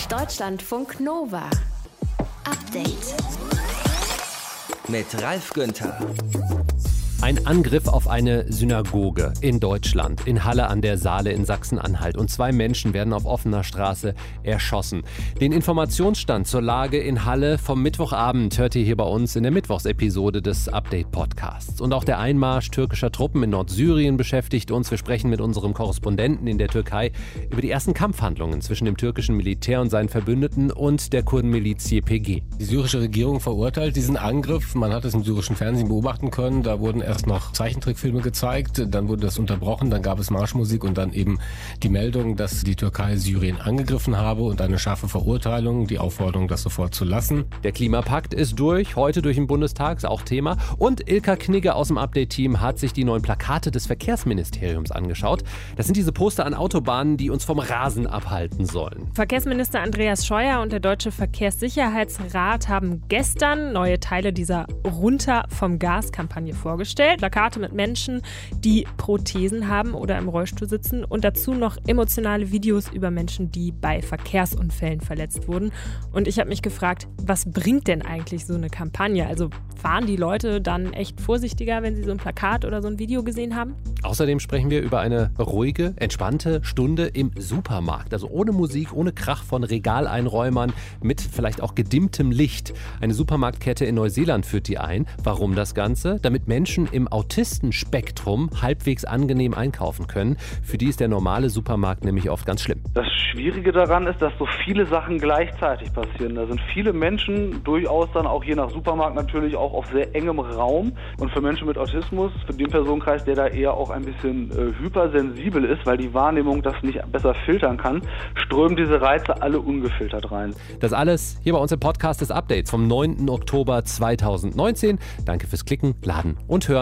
Deutschlandfunk Nova. Update. Mit Ralf Günther. Ein Angriff auf eine Synagoge in Deutschland, in Halle an der Saale in Sachsen-Anhalt. Und 2 Menschen werden auf offener Straße erschossen. Den Informationsstand zur Lage in Halle vom Mittwochabend hört ihr hier bei uns in der Mittwochsepisode des Update-Podcasts. Und auch der Einmarsch türkischer Truppen in Nordsyrien beschäftigt uns. Wir sprechen mit unserem Korrespondenten in der Türkei über die ersten Kampfhandlungen zwischen dem türkischen Militär und seinen Verbündeten und der Kurdenmiliz YPG. Die syrische Regierung verurteilt diesen Angriff. Man hat es im syrischen Fernsehen beobachten können. Da wurden erst noch Zeichentrickfilme gezeigt, dann wurde das unterbrochen, dann gab es Marschmusik und dann eben die Meldung, dass die Türkei Syrien angegriffen habe und eine scharfe Verurteilung, die Aufforderung, das sofort zu lassen. Der Klimapakt ist durch, heute durch den Bundestag, ist auch Thema. Und Ilka Knigge aus dem Update-Team hat sich die neuen Plakate des Verkehrsministeriums angeschaut. Das sind diese Poster an Autobahnen, die uns vom Rasen abhalten sollen. Verkehrsminister Andreas Scheuer und der Deutsche Verkehrssicherheitsrat haben gestern neue Teile dieser Runter vom Gas-Kampagne vorgestellt. Plakate mit Menschen, die Prothesen haben oder im Rollstuhl sitzen und dazu noch emotionale Videos über Menschen, die bei Verkehrsunfällen verletzt wurden. Und ich habe mich gefragt, was bringt denn eigentlich so eine Kampagne? Also waren die Leute dann echt vorsichtiger, wenn sie so ein Plakat oder so ein Video gesehen haben? Außerdem sprechen wir über eine ruhige, entspannte Stunde im Supermarkt. Also ohne Musik, ohne Krach von Regaleinräumern, mit vielleicht auch gedimmtem Licht. Eine Supermarktkette in Neuseeland führt die ein. Warum das Ganze? Damit Menschen im Autistenspektrum halbwegs angenehm einkaufen können. Für die ist der normale Supermarkt nämlich oft ganz schlimm. Das Schwierige daran ist, dass so viele Sachen gleichzeitig passieren. Da sind viele Menschen durchaus dann auch je nach Supermarkt natürlich auch auf sehr engem Raum. Und für Menschen mit Autismus, für den Personenkreis, der da eher auch ein bisschen hypersensibel ist, weil die Wahrnehmung das nicht besser filtern kann, strömen diese Reize alle ungefiltert rein. Das alles hier bei uns im Podcast des Updates vom 9. Oktober 2019. Danke fürs Klicken, Laden und Hören.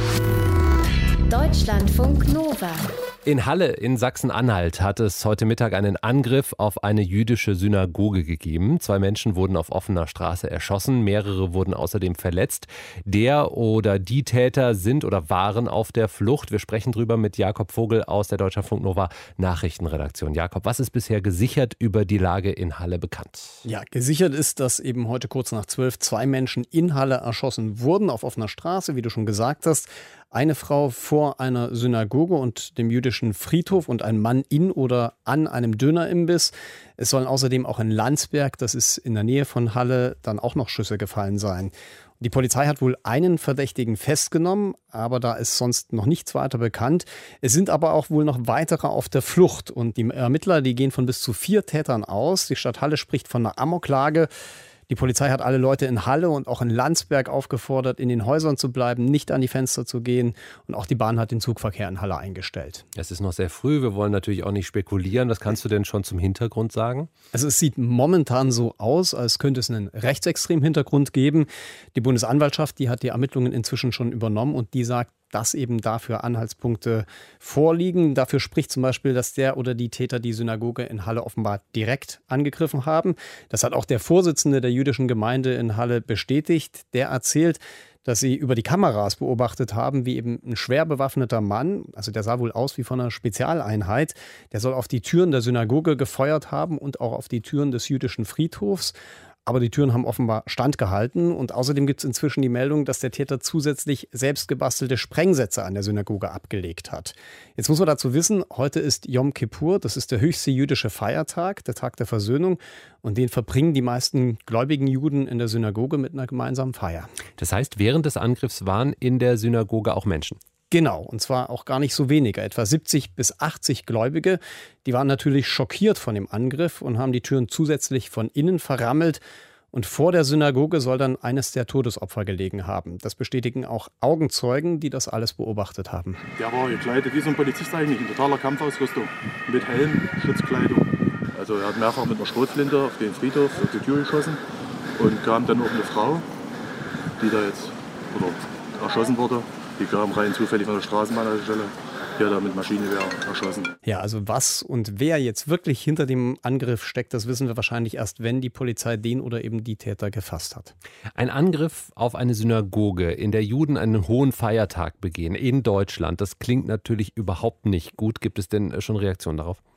Deutschlandfunk Nova. In Halle in Sachsen-Anhalt hat es heute Mittag einen Angriff auf eine jüdische Synagoge gegeben. 2 Menschen wurden auf offener Straße erschossen, mehrere wurden außerdem verletzt. Der oder die Täter sind oder waren auf der Flucht. Wir sprechen drüber mit Jakob Vogel aus der Deutschlandfunk Nova Nachrichtenredaktion. Jakob, was ist bisher gesichert über die Lage in Halle bekannt? Ja, gesichert ist, dass eben heute kurz nach 12 2 Menschen in Halle erschossen wurden, auf offener Straße, wie du schon gesagt hast. Eine Frau vor einer Synagoge und dem jüdischen Friedhof und ein Mann in oder an einem Dönerimbiss. Es sollen außerdem auch in Landsberg, das ist in der Nähe von Halle, dann auch noch Schüsse gefallen sein. Die Polizei hat wohl einen Verdächtigen festgenommen, aber da ist sonst noch nichts weiter bekannt. Es sind aber auch wohl noch weitere auf der Flucht und die Ermittler, die gehen von bis zu 4 Tätern aus. Die Stadt Halle spricht von einer Amoklage. Die Polizei hat alle Leute in Halle und auch in Landsberg aufgefordert, in den Häusern zu bleiben, nicht an die Fenster zu gehen. Und auch die Bahn hat den Zugverkehr in Halle eingestellt. Es ist noch sehr früh, wir wollen natürlich auch nicht spekulieren. Was kannst du denn schon zum Hintergrund sagen? Also es sieht momentan so aus, als könnte es einen rechtsextremen Hintergrund geben. Die Bundesanwaltschaft, die hat die Ermittlungen inzwischen schon übernommen und die sagt, dass eben dafür Anhaltspunkte vorliegen. Dafür spricht zum Beispiel, dass der oder die Täter die Synagoge in Halle offenbar direkt angegriffen haben. Das hat auch der Vorsitzende der jüdischen Gemeinde in Halle bestätigt. Der erzählt, dass sie über die Kameras beobachtet haben, wie eben ein schwer bewaffneter Mann, also der sah wohl aus wie von einer Spezialeinheit, der soll auf die Türen der Synagoge gefeuert haben und auch auf die Türen des jüdischen Friedhofs. Aber die Türen haben offenbar standgehalten und außerdem gibt es inzwischen die Meldung, dass der Täter zusätzlich selbst gebastelte Sprengsätze an der Synagoge abgelegt hat. Jetzt muss man dazu wissen, heute ist Yom Kippur, das ist der höchste jüdische Feiertag, der Tag der Versöhnung und den verbringen die meisten gläubigen Juden in der Synagoge mit einer gemeinsamen Feier. Das heißt, während des Angriffs waren in der Synagoge auch Menschen? Genau, und zwar auch gar nicht so weniger, etwa 70 bis 80 Gläubige. Die waren natürlich schockiert von dem Angriff und haben die Türen zusätzlich von innen verrammelt. Und vor der Synagoge soll dann eines der Todesopfer gelegen haben. Das bestätigen auch Augenzeugen, die das alles beobachtet haben. Der war gekleidet wie so ein Polizist eigentlich, in totaler Kampfausrüstung, mit Helm, Schutzkleidung. Also er hat mehrfach mit einer Schrotflinte auf den Friedhof, auf die Tür geschossen und kam dann auch eine Frau, die da jetzt erschossen wurde. Die kam rein zufällig von der Straßenbahnhaltestelle. Hier da mit Maschinengewehr erschossen. Ja, also was und wer jetzt wirklich hinter dem Angriff steckt, das wissen wir wahrscheinlich erst, wenn die Polizei den oder eben die Täter gefasst hat. Ein Angriff auf eine Synagoge, in der Juden einen hohen Feiertag begehen, in Deutschland, das klingt natürlich überhaupt nicht gut. Gibt es denn schon Reaktionen darauf?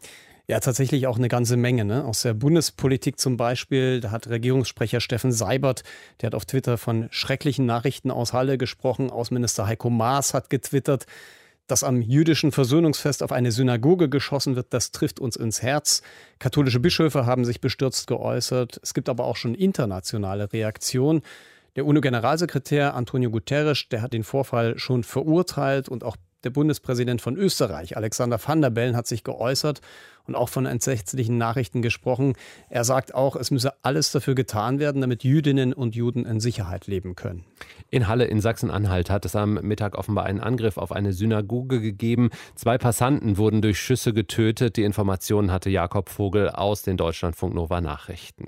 Ja, tatsächlich auch eine ganze Menge. Ne? Aus der Bundespolitik zum Beispiel, da hat Regierungssprecher Steffen Seibert, der hat auf Twitter von schrecklichen Nachrichten aus Halle gesprochen. Außenminister Heiko Maas hat getwittert, dass am jüdischen Versöhnungsfest auf eine Synagoge geschossen wird, das trifft uns ins Herz. Katholische Bischöfe haben sich bestürzt geäußert. Es gibt aber auch schon internationale Reaktionen. Der UNO-Generalsekretär Antonio Guterres, der hat den Vorfall schon verurteilt und auch der Bundespräsident von Österreich, Alexander Van der Bellen, hat sich geäußert und auch von entsetzlichen Nachrichten gesprochen. Er sagt auch, es müsse alles dafür getan werden, damit Jüdinnen und Juden in Sicherheit leben können. In Halle in Sachsen-Anhalt hat es am Mittag offenbar einen Angriff auf eine Synagoge gegeben. 2 Passanten wurden durch Schüsse getötet. Die Informationen hatte Jakob Vogel aus den Deutschlandfunk Nova Nachrichten.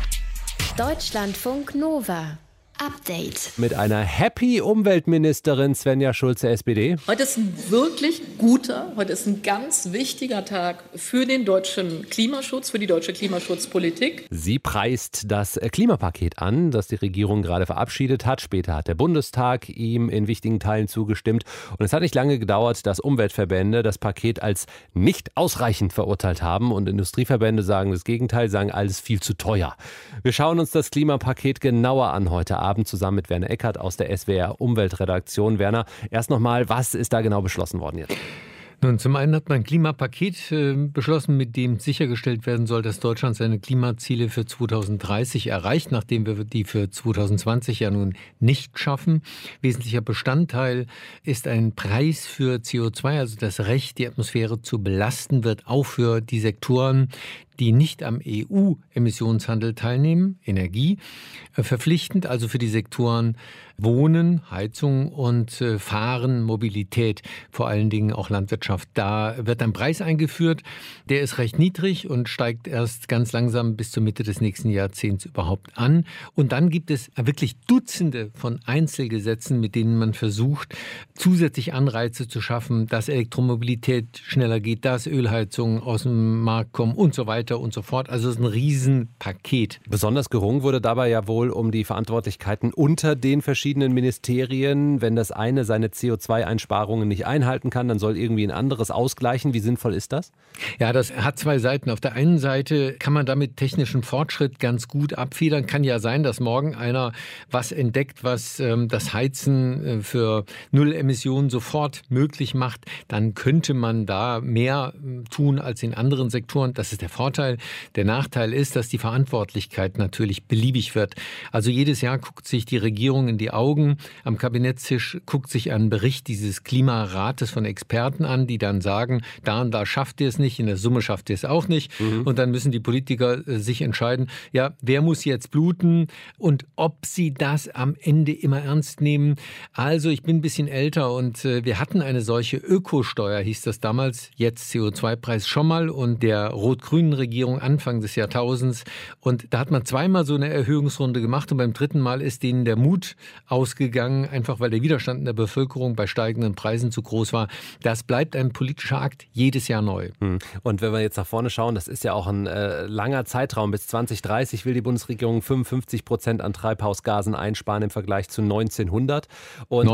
Deutschlandfunk Nova. Update. Mit einer happy Umweltministerin Svenja Schulze, SPD. Heute ist ein wirklich heute ist ein ganz wichtiger Tag für den deutschen Klimaschutz, für die deutsche Klimaschutzpolitik. Sie preist das Klimapaket an, das die Regierung gerade verabschiedet hat. Später hat der Bundestag ihm in wichtigen Teilen zugestimmt. Und es hat nicht lange gedauert, dass Umweltverbände das Paket als nicht ausreichend verurteilt haben. Und Industrieverbände sagen das Gegenteil, sagen alles viel zu teuer. Wir schauen uns das Klimapaket genauer an heute Abend zusammen mit Werner Eckert aus der SWR Umweltredaktion. Werner, erst nochmal, was ist da genau beschlossen worden jetzt? Nun, zum einen hat man ein Klimapaket beschlossen, mit dem sichergestellt werden soll, dass Deutschland seine Klimaziele für 2030 erreicht, nachdem wir die für 2020 ja nun nicht schaffen. Wesentlicher Bestandteil ist ein Preis für CO2, also das Recht, die Atmosphäre zu belasten, wird auch für die Sektoren, die nicht am EU-Emissionshandel teilnehmen, Energie, verpflichtend, also für die Sektoren Wohnen, Heizung und Fahren, Mobilität, vor allen Dingen auch Landwirtschaft. Da wird ein Preis eingeführt, der ist recht niedrig und steigt erst ganz langsam bis zur Mitte des nächsten Jahrzehnts überhaupt an. Und dann gibt es wirklich Dutzende von Einzelgesetzen, mit denen man versucht, zusätzlich Anreize zu schaffen, dass Elektromobilität schneller geht, dass Ölheizungen aus dem Markt kommen und so weiter und so fort. Also es ist ein Riesenpaket. Besonders gerungen wurde dabei ja wohl um die Verantwortlichkeiten unter den verschiedenen Ministerien. Wenn das eine seine CO2-Einsparungen nicht einhalten kann, dann soll irgendwie ein anderes ausgleichen. Wie sinnvoll ist das? Ja, das hat 2 Seiten. Auf der einen Seite kann man damit technischen Fortschritt ganz gut abfedern. Kann ja sein, dass morgen einer was entdeckt, was das Heizen für Nullemissionen sofort möglich macht. Dann könnte man da mehr tun als in anderen Sektoren. Das ist der Vorteil. Der Nachteil ist, dass die Verantwortlichkeit natürlich beliebig wird. Also jedes Jahr guckt sich die Regierung in die Augen. Am Kabinettstisch guckt sich ein Bericht dieses Klimarates von Experten an, die dann sagen, da und da schafft ihr es nicht, in der Summe schafft ihr es auch nicht. Und dann müssen die Politiker sich entscheiden, ja, wer muss jetzt bluten und ob sie das am Ende immer ernst nehmen. Also ich bin ein bisschen älter und wir hatten eine solche Ökosteuer, hieß das damals, jetzt CO2-Preis schon mal und der rot-grünen Regierung Anfang des Jahrtausends. Und da hat man 2-mal so eine Erhöhungsrunde gemacht und beim 3. Mal ist denen der Mut ausgegangen, einfach weil der Widerstand in der Bevölkerung bei steigenden Preisen zu groß war. Das bleibt ein politischer Akt jedes Jahr neu. Und wenn wir jetzt nach vorne schauen, das ist ja auch ein langer Zeitraum. Bis 2030 will die Bundesregierung 55% an Treibhausgasen einsparen im Vergleich zu 1900. Und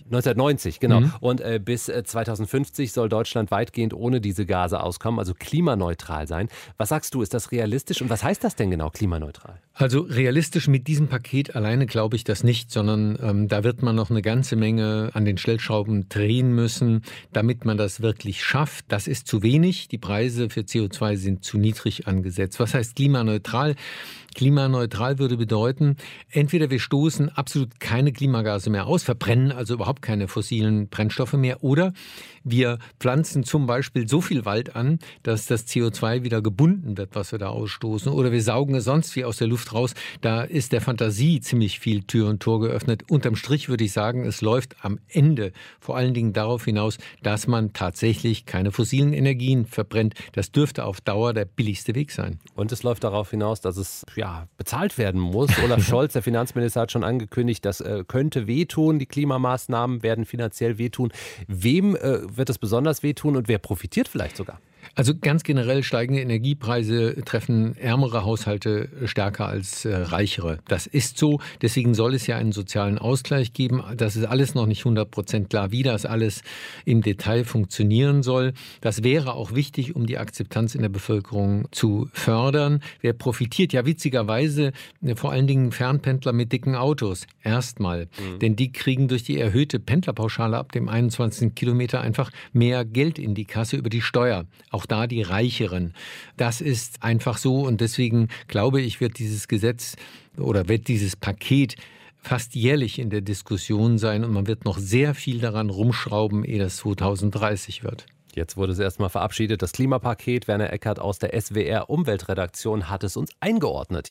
1990, genau. Und bis 2050 soll Deutschland weitgehend ohne diese Gase auskommen, also klimaneutral sein. Was sagst du, ist das realistisch und was heißt das denn genau, klimaneutral? Also realistisch mit diesem Paket alleine glaube ich das nicht, sondern da wird man noch eine ganze Menge an den Stellschrauben drehen müssen, damit man das wirklich schafft. Das ist zu wenig. Die Preise für CO2 sind zu niedrig angesetzt. Was heißt klimaneutral? Klimaneutral würde bedeuten, entweder wir stoßen absolut keine Klimagase mehr aus, verbrennen also überhaupt keine fossilen Brennstoffe mehr, oder wir pflanzen zum Beispiel so viel Wald an, dass das CO2 wieder gebunden wird, was wir da ausstoßen, oder wir saugen es sonst wie aus der Luft raus. Da ist der Fantasie ziemlich viel Tür und Tor geöffnet. Unterm Strich würde ich sagen, es läuft am Ende vor allen Dingen darauf hinaus, dass man tatsächlich keine fossilen Energien verbrennt. Das dürfte auf Dauer der billigste Weg sein. Und es läuft darauf hinaus, dass es bezahlt werden muss. Olaf Scholz, der Finanzminister, hat schon angekündigt, das könnte wehtun. Die Klimamaßnahmen werden finanziell wehtun. Wem wird es besonders wehtun und wer profitiert vielleicht sogar? Also ganz generell steigende Energiepreise treffen ärmere Haushalte stärker als reichere. Das ist so. Deswegen soll es ja einen sozialen Ausgleich geben. Das ist alles noch nicht 100% klar, wie das alles im Detail funktionieren soll. Das wäre auch wichtig, um die Akzeptanz in der Bevölkerung zu fördern. Wer profitiert? Ja, witzigerweise vor allen Dingen Fernpendler mit dicken Autos. Erstmal. Denn die kriegen durch die erhöhte Pendlerpauschale ab dem 21. Kilometer einfach mehr Geld in die Kasse über die Steuer. Auch da die Reicheren. Das ist einfach so und deswegen glaube ich, wird dieses Gesetz oder wird dieses Paket fast jährlich in der Diskussion sein und man wird noch sehr viel daran rumschrauben, ehe das 2030 wird. Jetzt wurde es erstmal verabschiedet, das Klimapaket. Werner Eckert aus der SWR Umweltredaktion hat es uns eingeordnet.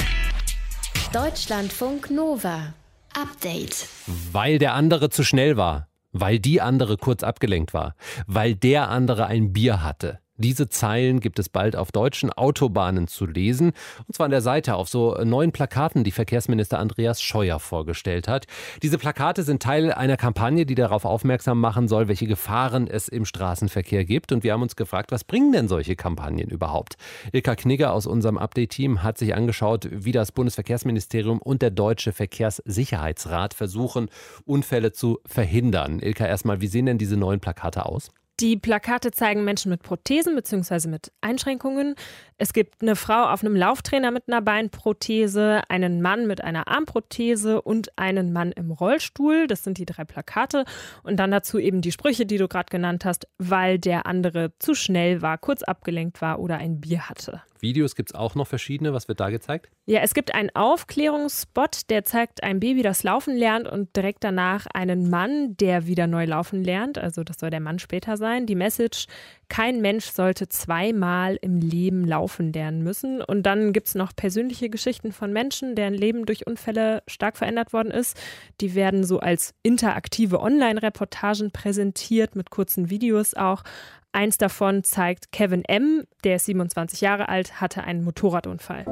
Deutschlandfunk Nova. Update. Weil der andere zu schnell war. Weil die andere kurz abgelenkt war. Weil der andere ein Bier hatte. Diese Zeilen gibt es bald auf deutschen Autobahnen zu lesen. Und zwar an der Seite auf so neuen Plakaten, die Verkehrsminister Andreas Scheuer vorgestellt hat. Diese Plakate sind Teil einer Kampagne, die darauf aufmerksam machen soll, welche Gefahren es im Straßenverkehr gibt. Und wir haben uns gefragt, was bringen denn solche Kampagnen überhaupt? Ilka Knigger aus unserem Update-Team hat sich angeschaut, wie das Bundesverkehrsministerium und der Deutsche Verkehrssicherheitsrat versuchen, Unfälle zu verhindern. Ilka, erstmal, wie sehen denn diese neuen Plakate aus? Die Plakate zeigen Menschen mit Prothesen bzw. mit Einschränkungen. Es gibt eine Frau auf einem Lauftrainer mit einer Beinprothese, einen Mann mit einer Armprothese und einen Mann im Rollstuhl. Das sind die 3 Plakate. Und dann dazu eben die Sprüche, die du gerade genannt hast, weil der andere zu schnell war, kurz abgelenkt war oder ein Bier hatte. Videos gibt es auch noch verschiedene. Was wird da gezeigt? Ja, es gibt einen Aufklärungsspot, der zeigt ein Baby, das laufen lernt und direkt danach einen Mann, der wieder neu laufen lernt. Also das soll der Mann später sein. Die Message: Kein Mensch sollte 2-mal im Leben laufen lernen müssen. Und dann gibt es noch persönliche Geschichten von Menschen, deren Leben durch Unfälle stark verändert worden ist. Die werden so als interaktive Online-Reportagen präsentiert, mit kurzen Videos auch. Eins davon zeigt Kevin M., der ist 27 Jahre alt, hatte einen Motorradunfall.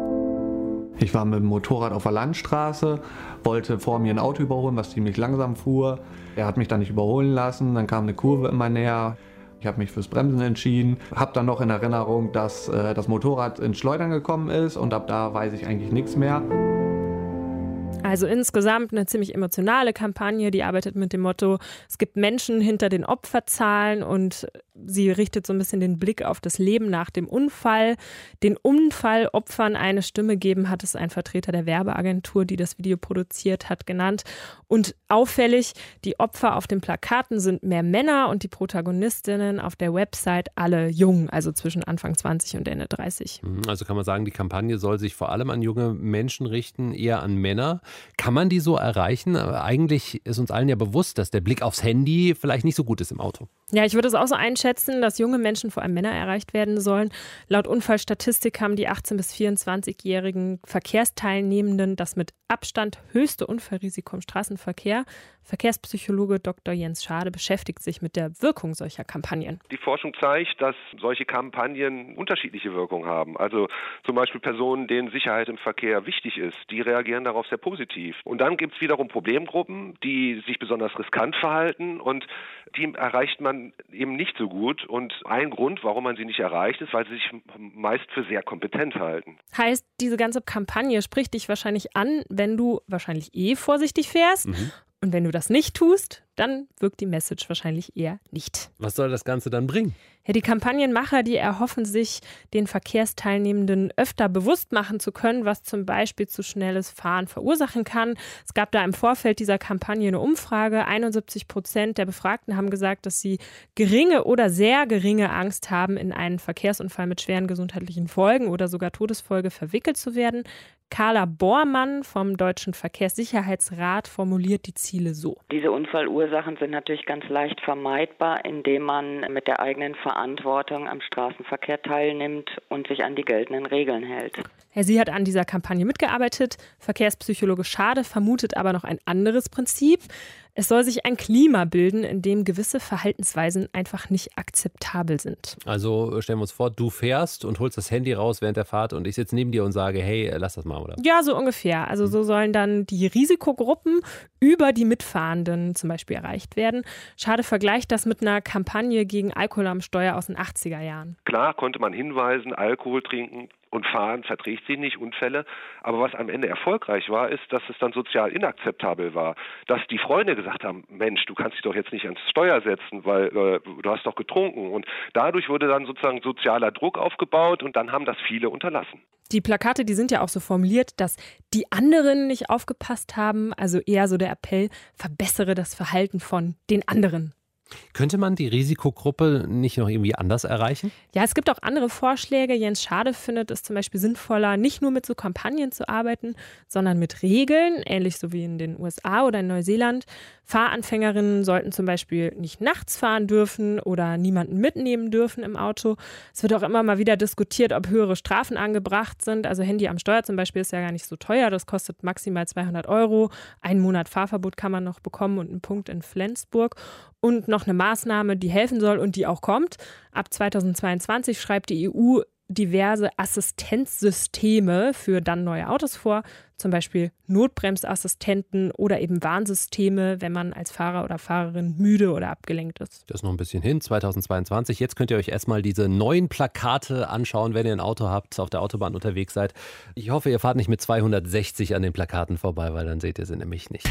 Ich war mit dem Motorrad auf der Landstraße, wollte vor mir ein Auto überholen, was ziemlich langsam fuhr. Er hat mich dann nicht überholen lassen, dann kam eine Kurve immer näher. Ich habe mich fürs Bremsen entschieden, habe dann noch in Erinnerung, dass das Motorrad ins Schleudern gekommen ist und ab da weiß ich eigentlich nichts mehr. Also insgesamt eine ziemlich emotionale Kampagne, die arbeitet mit dem Motto, es gibt Menschen hinter den Opferzahlen und sie richtet so ein bisschen den Blick auf das Leben nach dem Unfall. Den Unfallopfern eine Stimme geben, hat es ein Vertreter der Werbeagentur, die das Video produziert hat, genannt. Und auffällig, die Opfer auf den Plakaten sind mehr Männer und die Protagonistinnen auf der Website alle jung, also zwischen Anfang 20 und Ende 30. Also kann man sagen, die Kampagne soll sich vor allem an junge Menschen richten, eher an Männer. Kann man die so erreichen? Aber eigentlich ist uns allen ja bewusst, dass der Blick aufs Handy vielleicht nicht so gut ist im Auto. Ja, ich würde es auch so einschätzen, dass junge Menschen, vor allem Männer, erreicht werden sollen. Laut Unfallstatistik haben die 18- bis 24-jährigen Verkehrsteilnehmenden das mit Abstand höchste Unfallrisiko im Straßenverkehr. Verkehrspsychologe Dr. Jens Schade beschäftigt sich mit der Wirkung solcher Kampagnen. Die Forschung zeigt, dass solche Kampagnen unterschiedliche Wirkung haben. Also zum Beispiel Personen, denen Sicherheit im Verkehr wichtig ist, die reagieren darauf sehr positiv. Und dann gibt es wiederum Problemgruppen, die sich besonders riskant verhalten und die erreicht man eben nicht so gut. Und ein Grund, warum man sie nicht erreicht, ist, weil sie sich meist für sehr kompetent halten. Heißt, diese ganze Kampagne spricht dich wahrscheinlich an, wenn du wahrscheinlich vorsichtig fährst. Und wenn du das nicht tust, dann wirkt die Message wahrscheinlich eher nicht. Was soll das Ganze dann bringen? Ja, die Kampagnenmacher, die erhoffen sich, den Verkehrsteilnehmenden öfter bewusst machen zu können, was zum Beispiel zu schnelles Fahren verursachen kann. Es gab da im Vorfeld dieser Kampagne eine Umfrage. 71% der Befragten haben gesagt, dass sie geringe oder sehr geringe Angst haben, in einen Verkehrsunfall mit schweren gesundheitlichen Folgen oder sogar Todesfolge verwickelt zu werden. Carla Bormann vom Deutschen Verkehrssicherheitsrat formuliert die Ziele so. Diese Unfallursachen sind natürlich ganz leicht vermeidbar, indem man mit der eigenen Verantwortung am Straßenverkehr teilnimmt und sich an die geltenden Regeln hält. Sie hat an dieser Kampagne mitgearbeitet. Verkehrspsychologe Schade vermutet aber noch ein anderes Prinzip. Es soll sich ein Klima bilden, in dem gewisse Verhaltensweisen einfach nicht akzeptabel sind. Also stellen wir uns vor, du fährst und holst das Handy raus während der Fahrt und ich sitze neben dir und sage, hey, lass das mal, oder? Ja, so ungefähr. Also so sollen dann die Risikogruppen über die Mitfahrenden zum Beispiel erreicht werden. Schade vergleicht das mit einer Kampagne gegen Alkohol am Steuer aus den 80er Jahren. Klar konnte man hinweisen, Alkohol trinken und Fahren verträgt sich nicht, Unfälle. Aber was am Ende erfolgreich war, ist, dass es dann sozial inakzeptabel war. Dass die Freunde gesagt haben, Mensch, du kannst dich doch jetzt nicht ans Steuer setzen, weil du hast doch getrunken. Und dadurch wurde dann sozusagen sozialer Druck aufgebaut und dann haben das viele unterlassen. Die Plakate, die sind ja auch so formuliert, dass die anderen nicht aufgepasst haben. Also eher so der Appell, verbessere das Verhalten von den anderen. Könnte man die Risikogruppe nicht noch irgendwie anders erreichen? Ja, es gibt auch andere Vorschläge. Jens Schade findet es zum Beispiel sinnvoller, nicht nur mit so Kampagnen zu arbeiten, sondern mit Regeln, ähnlich so wie in den USA oder in Neuseeland. Fahranfängerinnen sollten zum Beispiel nicht nachts fahren dürfen oder niemanden mitnehmen dürfen im Auto. Es wird auch immer mal wieder diskutiert, ob höhere Strafen angebracht sind. Also Handy am Steuer zum Beispiel ist ja gar nicht so teuer. Das kostet maximal 200 €. 1 Monat Fahrverbot kann man noch bekommen und einen Punkt in Flensburg. Und noch eine Maßnahme, die helfen soll und die auch kommt. Ab 2022 schreibt die EU diverse Assistenzsysteme für dann neue Autos vor, zum Beispiel Notbremsassistenten oder eben Warnsysteme, wenn man als Fahrer oder Fahrerin müde oder abgelenkt ist. Das ist noch ein bisschen hin, 2022. Jetzt könnt ihr euch erstmal diese neuen Plakate anschauen, wenn ihr ein Auto habt, auf der Autobahn unterwegs seid. Ich hoffe, ihr fahrt nicht mit 260 an den Plakaten vorbei, weil dann seht ihr sie nämlich nicht.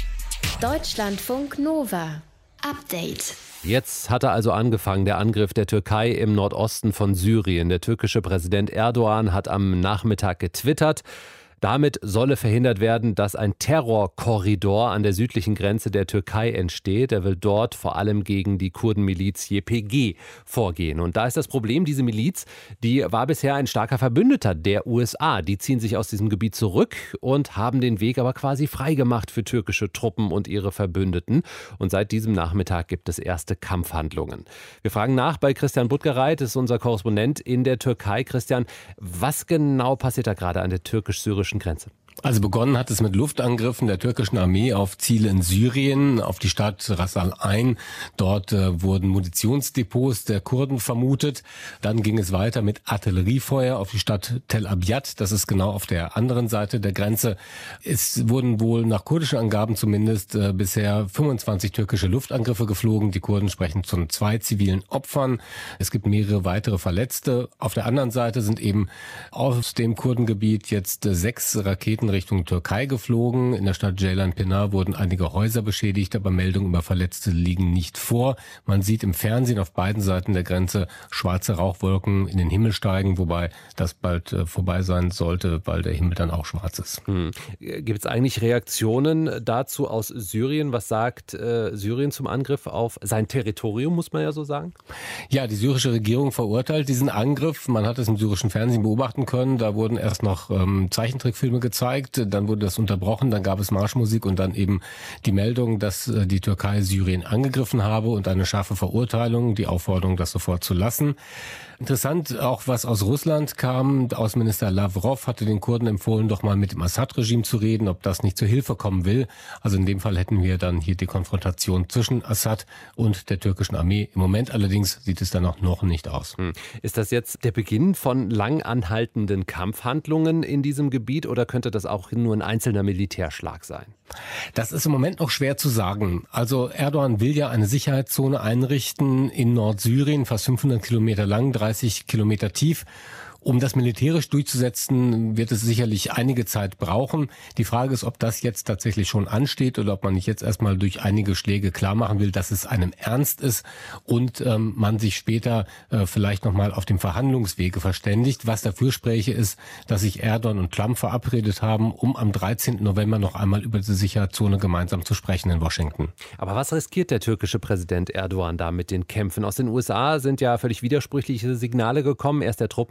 Deutschlandfunk Nova. Update. Jetzt hat er also angefangen, der Angriff der Türkei im Nordosten von Syrien. Der türkische Präsident Erdogan hat am Nachmittag getwittert. Damit solle verhindert werden, dass ein Terrorkorridor an der südlichen Grenze der Türkei entsteht. Er will dort vor allem gegen die Kurdenmiliz YPG vorgehen. Und da ist das Problem, diese Miliz, die war bisher ein starker Verbündeter der USA. Die ziehen sich aus diesem Gebiet zurück und haben den Weg aber quasi freigemacht für türkische Truppen und ihre Verbündeten. Und seit diesem Nachmittag gibt es erste Kampfhandlungen. Wir fragen nach bei Christian Buttgereit, das ist unser Korrespondent in der Türkei. Christian, was genau passiert da gerade an der türkisch-syrischen Grenze? Also begonnen hat es mit Luftangriffen der türkischen Armee auf Ziele in Syrien, auf die Stadt Ras al-Ain. Dort wurden Munitionsdepots der Kurden vermutet. Dann ging es weiter mit Artilleriefeuer auf die Stadt Tel Abyad. Das ist genau auf der anderen Seite der Grenze. Es wurden wohl nach kurdischen Angaben zumindest bisher 25 türkische Luftangriffe geflogen. Die Kurden sprechen von 2 zivilen Opfern. Es gibt mehrere weitere Verletzte. Auf der anderen Seite sind eben aus dem Kurdengebiet jetzt 6 Raketen Richtung Türkei geflogen. In der Stadt Ceylanpınar wurden einige Häuser beschädigt, aber Meldungen über Verletzte liegen nicht vor. Man sieht im Fernsehen auf beiden Seiten der Grenze schwarze Rauchwolken in den Himmel steigen, wobei das bald vorbei sein sollte, weil der Himmel dann auch schwarz ist. Gibt es eigentlich Reaktionen dazu aus Syrien? Was sagt Syrien zum Angriff auf sein Territorium, muss man ja so sagen? Ja, die syrische Regierung verurteilt diesen Angriff. Man hat es im syrischen Fernsehen beobachten können. Da wurden erst noch Zeichentrickfilme gezeigt. Dann wurde das unterbrochen, dann gab es Marschmusik und dann eben die Meldung, dass die Türkei Syrien angegriffen habe und eine scharfe Verurteilung, die Aufforderung, das sofort zu lassen. Interessant auch, was aus Russland kam. Außenminister Lavrov hatte den Kurden empfohlen, doch mal mit dem Assad-Regime zu reden, ob das nicht zur Hilfe kommen will. Also in dem Fall hätten wir dann hier die Konfrontation zwischen Assad und der türkischen Armee. Im Moment allerdings sieht es dann auch noch nicht aus. Ist das jetzt der Beginn von lang anhaltenden Kampfhandlungen in diesem Gebiet oder könnte das auch nur ein einzelner Militärschlag sein? Das ist im Moment noch schwer zu sagen. Also Erdogan will ja eine Sicherheitszone einrichten in Nordsyrien, fast 500 Kilometer lang, 30 Kilometer tief. Um das militärisch durchzusetzen, wird es sicherlich einige Zeit brauchen. Die Frage ist, ob das jetzt tatsächlich schon ansteht oder ob man nicht jetzt erstmal durch einige Schläge klar machen will, dass es einem ernst ist und man sich später vielleicht nochmal auf dem Verhandlungswege verständigt. Was dafür spräche, ist, dass sich Erdogan und Trump verabredet haben, um am 13. November noch einmal über diese Sicherheitszone gemeinsam zu sprechen in Washington. Aber was riskiert der türkische Präsident Erdogan da mit den Kämpfen? Aus den USA sind ja völlig widersprüchliche Signale gekommen. Erst der Truppenabzug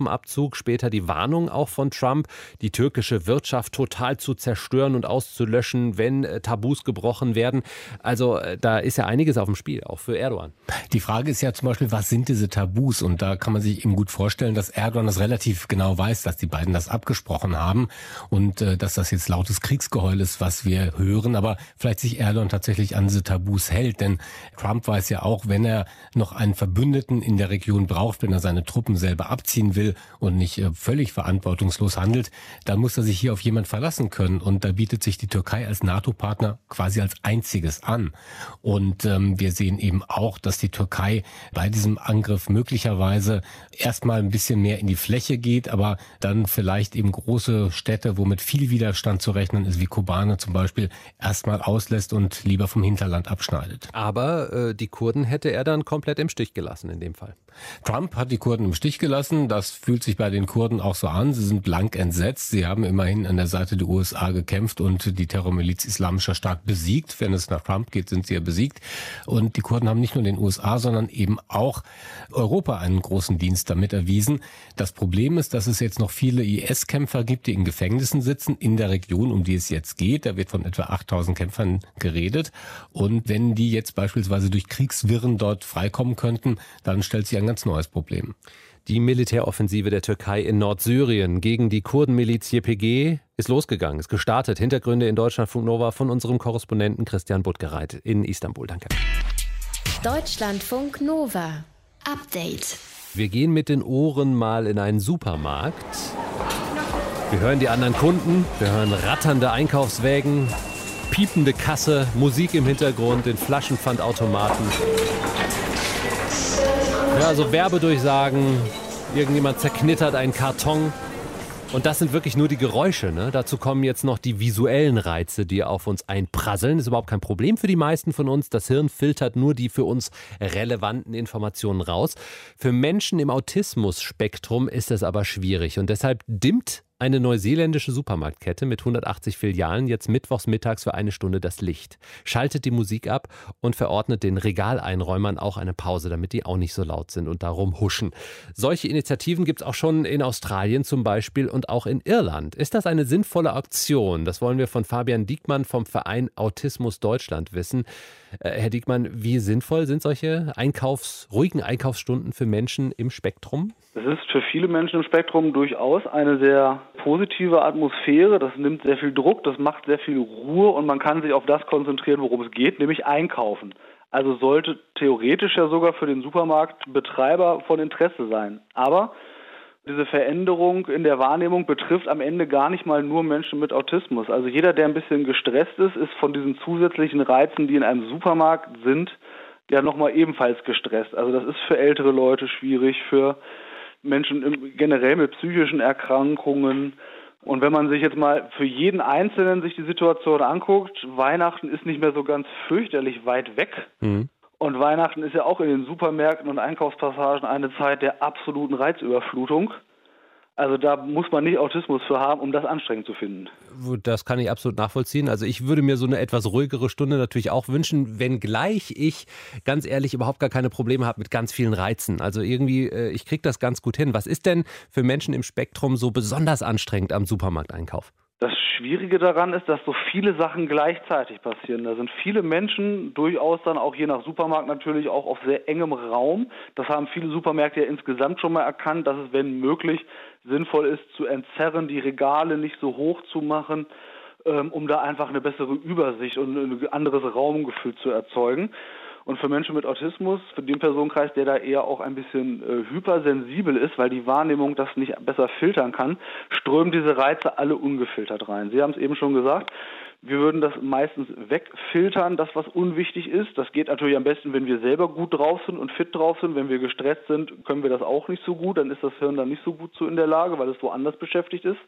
Rückzug, später die Warnung auch von Trump, die türkische Wirtschaft total zu zerstören und auszulöschen, wenn Tabus gebrochen werden. Also da ist ja einiges auf dem Spiel, auch für Erdogan. Die Frage ist ja zum Beispiel, was sind diese Tabus? Und da kann man sich eben gut vorstellen, dass Erdogan das relativ genau weiß, dass die beiden das abgesprochen haben und dass das jetzt lautes Kriegsgeheul ist, was wir hören. Aber vielleicht sich Erdogan tatsächlich an diese Tabus hält. Denn Trump weiß ja auch, wenn er noch einen Verbündeten in der Region braucht, wenn er seine Truppen selber abziehen will und nicht völlig verantwortungslos handelt, dann muss er sich hier auf jemand verlassen können. Und da bietet sich die Türkei als NATO-Partner quasi als einziges an. Und wir sehen eben auch, dass die Türkei bei diesem Angriff möglicherweise erstmal ein bisschen mehr in die Fläche geht, aber dann vielleicht eben große Städte, wo mit viel Widerstand zu rechnen ist, wie Kobane zum Beispiel, erstmal auslässt und lieber vom Hinterland abschneidet. Aber die Kurden hätte er dann komplett im Stich gelassen in dem Fall. Trump hat die Kurden im Stich gelassen. Das fühlt sich bei den Kurden auch so an. Sie sind blank entsetzt. Sie haben immerhin an der Seite der USA gekämpft und die Terrormiliz Islamischer Staat besiegt. Wenn es nach Trump geht, sind sie ja besiegt. Und die Kurden haben nicht nur den USA, sondern eben auch Europa einen großen Dienst damit erwiesen. Das Problem ist, dass es jetzt noch viele IS-Kämpfer gibt, die in Gefängnissen sitzen in der Region, um die es jetzt geht. Da wird von etwa 8.000 Kämpfern geredet. Und wenn die jetzt beispielsweise durch Kriegswirren dort freikommen könnten, dann stellt sich ein ganz neues Problem. Die Militäroffensive der Türkei in Nordsyrien gegen die Kurdenmiliz YPG ist losgegangen, ist gestartet. Hintergründe in Deutschlandfunk Nova von unserem Korrespondenten Christian Buttgereit in Istanbul. Danke. Deutschlandfunk Nova. Update. Wir gehen mit den Ohren mal in einen Supermarkt. Wir hören die anderen Kunden, wir hören ratternde Einkaufswägen, piepende Kasse, Musik im Hintergrund, den Flaschenpfandautomaten. Ja, so Werbedurchsagen, irgendjemand zerknittert einen Karton. Und das sind wirklich nur die Geräusche, ne? Dazu kommen jetzt noch die visuellen Reize, die auf uns einprasseln. Das ist überhaupt kein Problem für die meisten von uns. Das Hirn filtert nur die für uns relevanten Informationen raus. Für Menschen im Autismus-Spektrum ist das aber schwierig. Und deshalb dimmt eine neuseeländische Supermarktkette mit 180 Filialen jetzt mittwochs mittags für eine Stunde das Licht, schaltet die Musik ab und verordnet den Regaleinräumern auch eine Pause, damit die auch nicht so laut sind und darum huschen. Solche Initiativen gibt es auch schon in Australien zum Beispiel und auch in Irland. Ist das eine sinnvolle Aktion? Das wollen wir von Fabian Diekmann vom Verein Autismus Deutschland wissen. Herr Diekmann, wie sinnvoll sind solche ruhigen Einkaufsstunden für Menschen im Spektrum? Es ist für viele Menschen im Spektrum durchaus eine sehr positive Atmosphäre. Das nimmt sehr viel Druck, das macht sehr viel Ruhe und man kann sich auf das konzentrieren, worum es geht, nämlich einkaufen. Also sollte theoretisch ja sogar für den Supermarktbetreiber von Interesse sein. Aber diese Veränderung in der Wahrnehmung betrifft am Ende gar nicht mal nur Menschen mit Autismus. Also jeder, der ein bisschen gestresst ist, ist von diesen zusätzlichen Reizen, die in einem Supermarkt sind, ja nochmal ebenfalls gestresst. Also das ist für ältere Leute schwierig, für Menschen generell mit psychischen Erkrankungen. Und wenn man sich jetzt mal für jeden Einzelnen sich die Situation anguckt, Weihnachten ist nicht mehr so ganz fürchterlich weit weg. Mhm. Und Weihnachten ist ja auch in den Supermärkten und Einkaufspassagen eine Zeit der absoluten Reizüberflutung. Also da muss man nicht Autismus für haben, um das anstrengend zu finden. Das kann ich absolut nachvollziehen. Also ich würde mir so eine etwas ruhigere Stunde natürlich auch wünschen, wenngleich ich ganz ehrlich überhaupt gar keine Probleme habe mit ganz vielen Reizen. Also irgendwie, ich kriege das ganz gut hin. Was ist denn für Menschen im Spektrum so besonders anstrengend am Supermarkteinkauf? Das Schwierige daran ist, dass so viele Sachen gleichzeitig passieren. Da sind viele Menschen durchaus dann auch je nach Supermarkt natürlich auch auf sehr engem Raum. Das haben viele Supermärkte ja insgesamt schon mal erkannt, dass es, wenn möglich, sinnvoll ist, zu entzerren, die Regale nicht so hoch zu machen, um da einfach eine bessere Übersicht und ein anderes Raumgefühl zu erzeugen. Und für Menschen mit Autismus, für den Personenkreis, der da eher auch ein bisschen hypersensibel ist, weil die Wahrnehmung das nicht besser filtern kann, strömen diese Reize alle ungefiltert rein. Sie haben es eben schon gesagt, wir würden das meistens wegfiltern, das was unwichtig ist. Das geht natürlich am besten, wenn wir selber gut drauf sind und fit drauf sind. Wenn wir gestresst sind, können wir das auch nicht so gut. Dann ist das Hirn dann nicht so gut in der Lage, weil es woanders beschäftigt ist.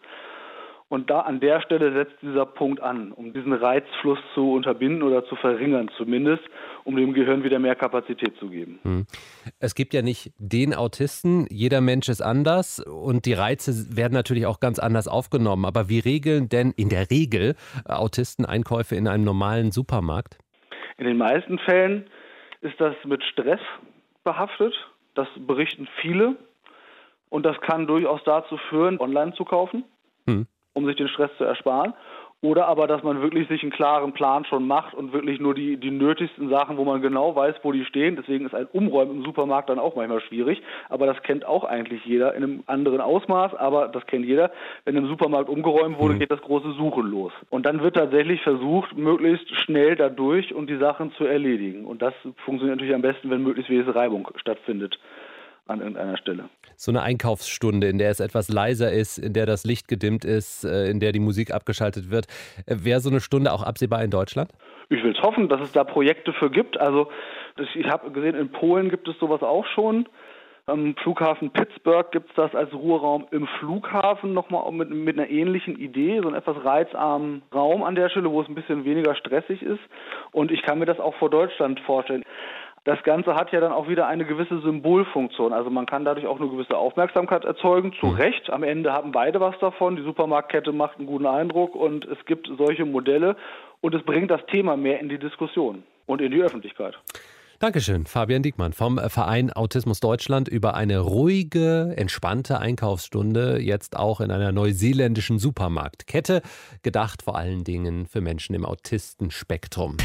Und da an der Stelle setzt dieser Punkt an, um diesen Reizfluss zu unterbinden oder zu verringern zumindest, um dem Gehirn wieder mehr Kapazität zu geben. Es gibt ja nicht den Autisten, jeder Mensch ist anders und die Reize werden natürlich auch ganz anders aufgenommen. Aber wie regeln denn in der Regel Autisten Einkäufe in einem normalen Supermarkt? In den meisten Fällen ist das mit Stress behaftet, das berichten viele. Und das kann durchaus dazu führen, online zu kaufen, um sich den Stress zu ersparen. Oder aber, dass man wirklich sich einen klaren Plan schon macht und wirklich nur die nötigsten Sachen, wo man genau weiß, wo die stehen. Deswegen ist ein Umräumen im Supermarkt dann auch manchmal schwierig. Aber das kennt auch eigentlich jeder in einem anderen Ausmaß. Aber das kennt jeder. Wenn im Supermarkt umgeräumt wurde, geht das große Suchen los. Und dann wird tatsächlich versucht, möglichst schnell dadurch und die Sachen zu erledigen. Und das funktioniert natürlich am besten, wenn möglichst wenig Reibung stattfindet an irgendeiner Stelle. So eine Einkaufsstunde, in der es etwas leiser ist, in der das Licht gedimmt ist, in der die Musik abgeschaltet wird. Wäre so eine Stunde auch absehbar in Deutschland? Ich will es hoffen, dass es da Projekte für gibt. Also ich habe gesehen, in Polen gibt es sowas auch schon. Am Flughafen Pittsburgh gibt es das als Ruheraum im Flughafen nochmal mit einer ähnlichen Idee, so einen etwas reizarmen Raum an der Stelle, wo es ein bisschen weniger stressig ist. Und ich kann mir das auch vor Deutschland vorstellen. Das Ganze hat ja dann auch wieder eine gewisse Symbolfunktion. Also man kann dadurch auch eine gewisse Aufmerksamkeit erzeugen. Zu Recht, am Ende haben beide was davon. Die Supermarktkette macht einen guten Eindruck und es gibt solche Modelle. Und es bringt das Thema mehr in die Diskussion und in die Öffentlichkeit. Dankeschön, Fabian Diekmann vom Verein Autismus Deutschland über eine ruhige, entspannte Einkaufsstunde, jetzt auch in einer neuseeländischen Supermarktkette, gedacht vor allen Dingen für Menschen im Autistenspektrum.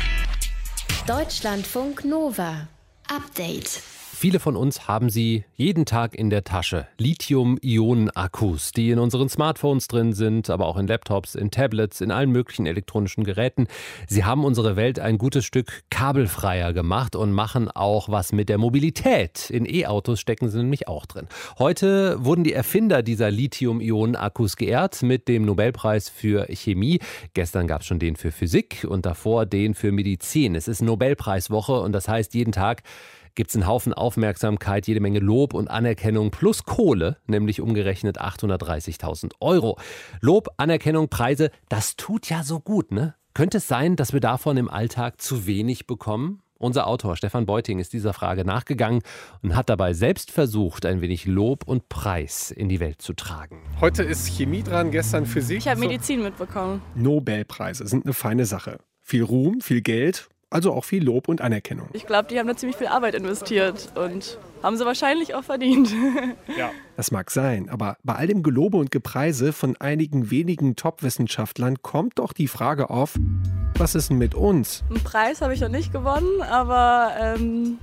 Deutschlandfunk Nova. Update. Viele von uns haben sie jeden Tag in der Tasche. Lithium-Ionen-Akkus, die in unseren Smartphones drin sind, aber auch in Laptops, in Tablets, in allen möglichen elektronischen Geräten. Sie haben unsere Welt ein gutes Stück kabelfreier gemacht und machen auch was mit der Mobilität. In E-Autos stecken sie nämlich auch drin. Heute wurden die Erfinder dieser Lithium-Ionen-Akkus geehrt mit dem Nobelpreis für Chemie. Gestern gab es schon den für Physik und davor den für Medizin. Es ist Nobelpreiswoche und das heißt, jeden Tag gibt es einen Haufen Aufmerksamkeit, jede Menge Lob und Anerkennung plus Kohle, nämlich umgerechnet 830.000 €. Lob, Anerkennung, Preise, das tut ja so gut, ne? Könnte es sein, dass wir davon im Alltag zu wenig bekommen? Unser Autor Stefan Beuting ist dieser Frage nachgegangen und hat dabei selbst versucht, ein wenig Lob und Preis in die Welt zu tragen. Heute ist Chemie dran, gestern Physik. Ich habe Medizin mitbekommen. Nobelpreise sind eine feine Sache. Viel Ruhm, viel Geld. Also auch viel Lob und Anerkennung. Ich glaube, die haben da ziemlich viel Arbeit investiert und haben sie wahrscheinlich auch verdient. Ja, das mag sein, aber bei all dem Gelobe und Gepreise von einigen wenigen Top-Wissenschaftlern kommt doch die Frage auf, was ist denn mit uns? Einen Preis habe ich noch nicht gewonnen, aber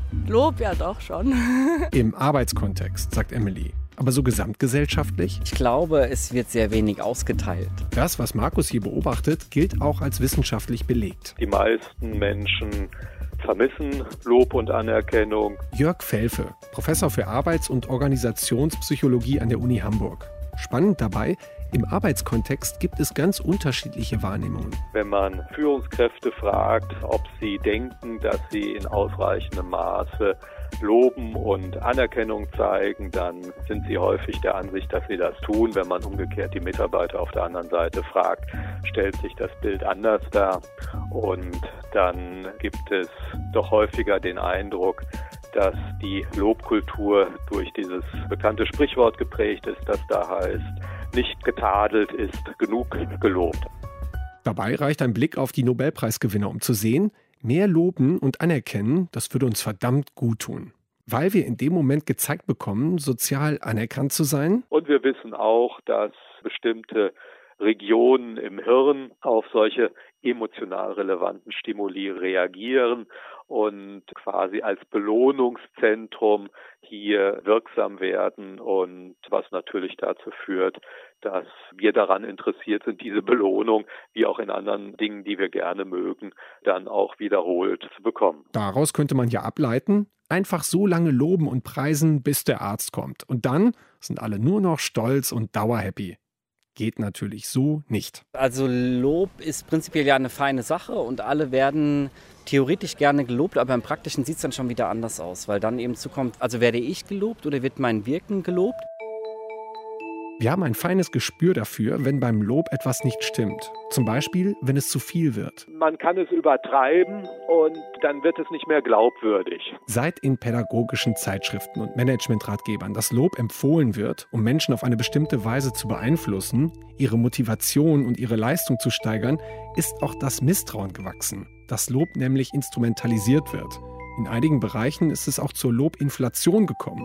Lob ja doch schon. Im Arbeitskontext, sagt Emily. Aber so gesamtgesellschaftlich? Ich glaube, es wird sehr wenig ausgeteilt. Das, was Markus hier beobachtet, gilt auch als wissenschaftlich belegt. Die meisten Menschen vermissen Lob und Anerkennung. Jörg Felfe, Professor für Arbeits- und Organisationspsychologie an der Uni Hamburg. Spannend dabei, im Arbeitskontext gibt es ganz unterschiedliche Wahrnehmungen. Wenn man Führungskräfte fragt, ob sie denken, dass sie in ausreichendem Maße loben und Anerkennung zeigen, dann sind sie häufig der Ansicht, dass sie das tun. Wenn man umgekehrt die Mitarbeiter auf der anderen Seite fragt, stellt sich das Bild anders dar. Und dann gibt es doch häufiger den Eindruck, dass die Lobkultur durch dieses bekannte Sprichwort geprägt ist, das da heißt, nicht getadelt ist genug gelobt. Dabei reicht ein Blick auf die Nobelpreisgewinner, um zu sehen, mehr loben und anerkennen, das würde uns verdammt gut tun. Weil wir in dem Moment gezeigt bekommen, sozial anerkannt zu sein. Und wir wissen auch, dass bestimmte Regionen im Hirn auf solche emotional relevanten Stimuli reagieren und quasi als Belohnungszentrum hier wirksam werden und was natürlich dazu führt, dass wir daran interessiert sind, diese Belohnung, wie auch in anderen Dingen, die wir gerne mögen, dann auch wiederholt zu bekommen. Daraus könnte man ja ableiten, einfach so lange loben und preisen, bis der Arzt kommt. Und dann sind alle nur noch stolz und dauerhappy. Geht natürlich so nicht. Also Lob ist prinzipiell ja eine feine Sache und alle werden theoretisch gerne gelobt, aber im Praktischen sieht es dann schon wieder anders aus, weil dann eben zukommt, also werde ich gelobt oder wird mein Wirken gelobt? Wir haben ein feines Gespür dafür, wenn beim Lob etwas nicht stimmt. Zum Beispiel, wenn es zu viel wird. Man kann es übertreiben und dann wird es nicht mehr glaubwürdig. Seit in pädagogischen Zeitschriften und Managementratgebern das Lob empfohlen wird, um Menschen auf eine bestimmte Weise zu beeinflussen, ihre Motivation und ihre Leistung zu steigern, ist auch das Misstrauen gewachsen. Das Lob nämlich instrumentalisiert wird. In einigen Bereichen ist es auch zur Lobinflation gekommen.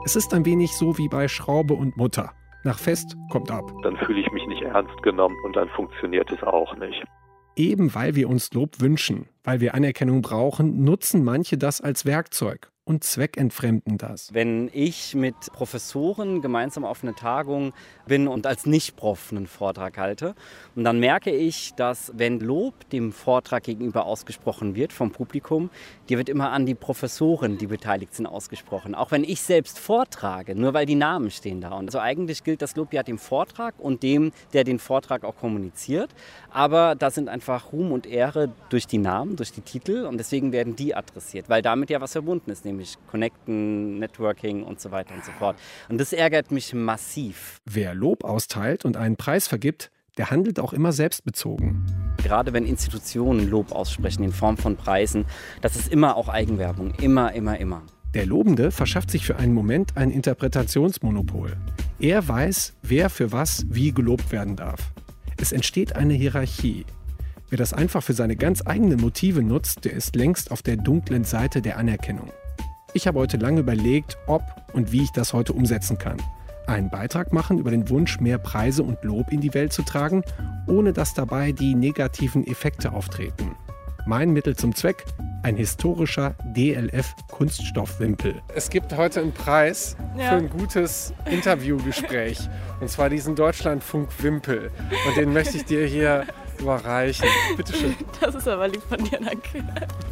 Es ist ein wenig so wie bei Schraube und Mutter. Nach Fest kommt ab. Dann fühle ich mich nicht ernst genommen und dann funktioniert es auch nicht. Eben weil wir uns Lob wünschen, weil wir Anerkennung brauchen, nutzen manche das als Werkzeug und zweckentfremden das. Wenn ich mit Professoren gemeinsam auf eine Tagung bin und als Nicht-Prof einen Vortrag halte, und dann merke ich, dass wenn Lob dem Vortrag gegenüber ausgesprochen wird vom Publikum, die wird immer an die Professoren, die beteiligt sind, ausgesprochen. Auch wenn ich selbst vortrage, nur weil die Namen stehen da. Und also eigentlich gilt das Lob ja dem Vortrag und dem, der den Vortrag auch kommuniziert. Aber da sind einfach Ruhm und Ehre durch die Namen, durch die Titel, und deswegen werden die adressiert, weil damit ja was verbunden ist, nämlich Connecten, Networking und so weiter und so fort. Und das ärgert mich massiv. Wer Lob austeilt und einen Preis vergibt, der handelt auch immer selbstbezogen. Gerade wenn Institutionen Lob aussprechen in Form von Preisen, das ist immer auch Eigenwerbung. Immer, immer, immer. Der Lobende verschafft sich für einen Moment ein Interpretationsmonopol. Er weiß, wer für was wie gelobt werden darf. Es entsteht eine Hierarchie. Wer das einfach für seine ganz eigenen Motive nutzt, der ist längst auf der dunklen Seite der Anerkennung. Ich habe heute lange überlegt, ob und wie ich das heute umsetzen kann. Einen Beitrag machen über den Wunsch, mehr Preise und Lob in die Welt zu tragen, ohne dass dabei die negativen Effekte auftreten. Mein Mittel zum Zweck: ein historischer DLF-Kunststoffwimpel. Es gibt heute einen Preis für ein gutes Interviewgespräch. Und zwar diesen Deutschlandfunk-Wimpel. Und den möchte ich dir hier überreichen. Bitte schön. Das ist aber lieb von dir, danke.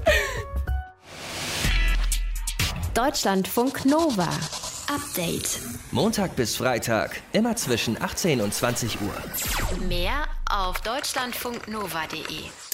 Deutschlandfunk Nova. Update. Montag bis Freitag, immer zwischen 18 und 20 Uhr. Mehr auf deutschlandfunknova.de.